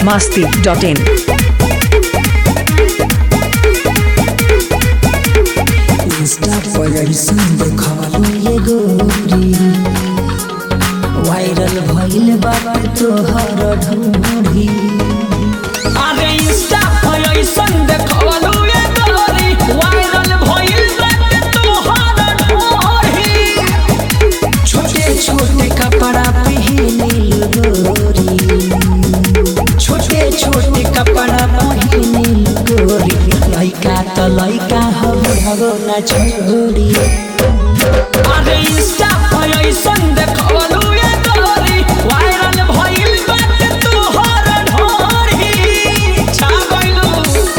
biharmasti.in Insta पर ऐसन देखवलो ये गोरी वायरल भइल बाटे तोहर ढूंढी। अरे इंस्टा पर ऐसन देखवलो ये गोरी वायरल भइल बाटे तोहर ढूंढी। छोटे छोटे कपड़ा पहनिल गोरी, छोटे छोटे कपड़ा पहनिल गोरी। लइका त लइका हबो ना छोड़ी। अरे इंस्टा पर ऐसन देखवलो ये गोरी वायरल भइल बाटे तोहर ढूंढी। छा गइलू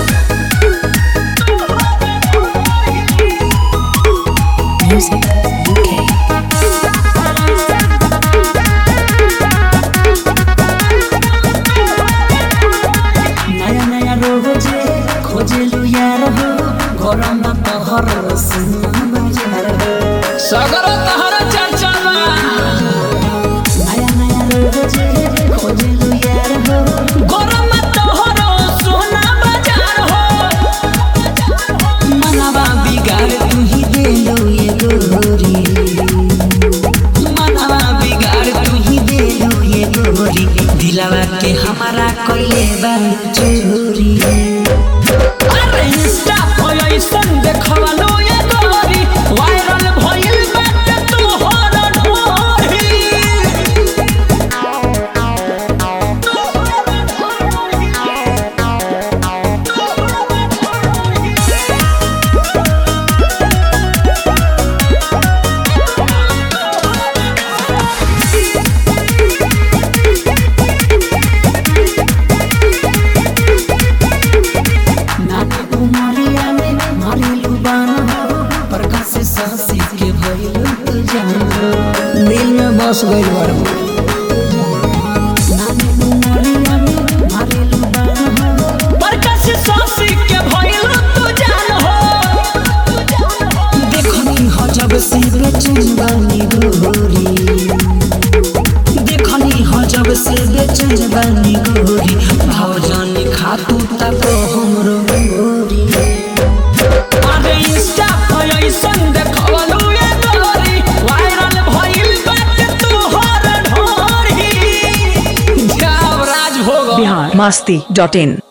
Music UK। नया नया रोजे खोजेलू यार हो, गरम तोहर सुन बाजार हो। सगर तहर चर्चा नया नया रोजे खोजेलू यार हो, गरम तोहर सोना बाजार हो। मनवा बिगाड़ तू ही देलो ये गोरी, मनवा बिगाड़ तू ही देलो ये गोरी। दिलवा के हमारा कोइले बाड़ चोरी। अरे इंस्टा पर ऐसन देखवलो ये गोरी वायरल भइल बाटे तोहर ढूंढी। नाना उमरिया में मारिलू बान हो, प्रकाश सासी के भइलू तू जान हो। दिल में बस गइल बारू। नाना उमरिया में मारिलू बान हो, प्रकाश सासी के भइल तू जान हो। देखनी हो जब से बेचैन बानी गोरी, देखनी हो जब से बेचैन बानी गोरी। भाव जानी खातू तक हमरो गोरी। अरे इंस्टा पर ऐसन देखवलो ये गोरी वायरल भइल बाटे तोहर ढूंढी। जाव राज भोग biharmasti.in